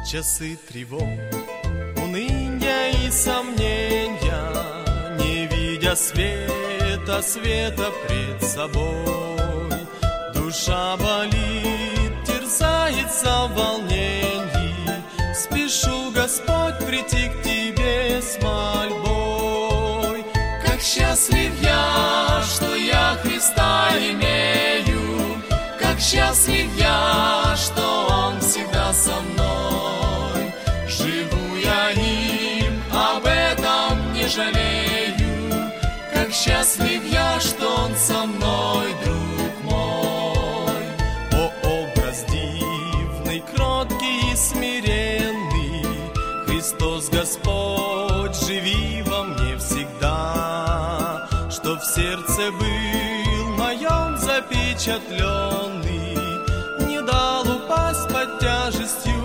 часы тревог, уныния и сомнения, не видя света пред собой, душа болит, терзается в волнении. Спешу, Господь, прийти к Тебе с мольбой. Как счастлив я, что я Христа имею, как счастлив я, что Он всегда со мной. Живу я им, об этом не жалею. Как счастлив я, что Он со мной, друг мой. О, образ дивный, кроткий и смиренный, Христос Господь, живи во мне всегда, что в сердце был моем запечатленный, не дал упасть под тяжестью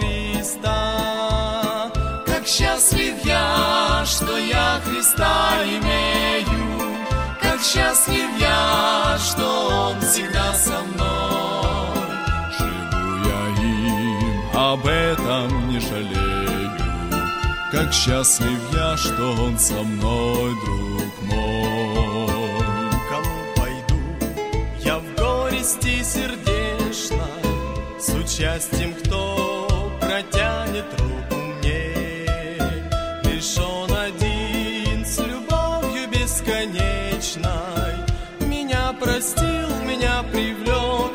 креста. Как счастлив я, что я Христа имею, как счастлив я, что Он всегда со мной. Живу я им, об этом не жалею, как счастлив я, что Он со мной, друг мой. Кому пойду я в горести сердечной, с участием, кто протянет руку мне. Лишь Он один с любовью бесконечной меня простил, меня привлек к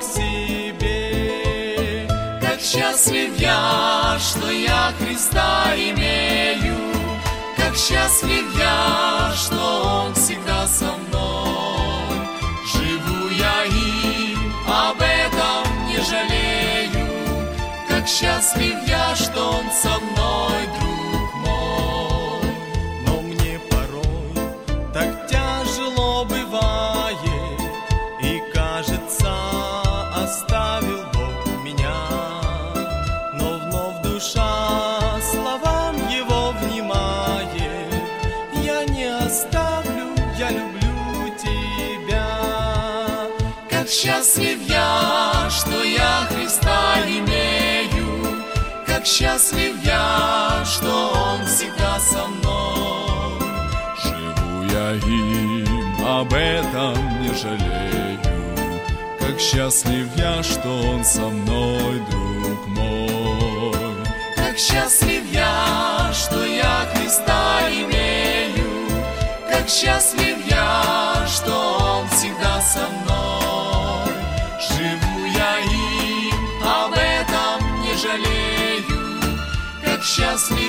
себе. Как счастлив я, что я Христа имею, как счастлив я, что Он всегда со мной. Живу я им, об этом не жалею. Как счастлив я, что Он со мной, друг мой. Но мне порой так тяжело бывает, и кажется, оставил Бог меня. Но вновь душа словам Его внимает. Я не оставлю, я люблю Тебя. Как счастлив я, что я Христа имею, как счастлив я, что Он всегда со мной. Живу я им, об этом не жалею, как счастлив я, что Он со мной, друг мой. Как счастлив я, что я Христа имею, как счастлив я, что Он всегда со мной. Живу я им, об этом не жалею, как счастлив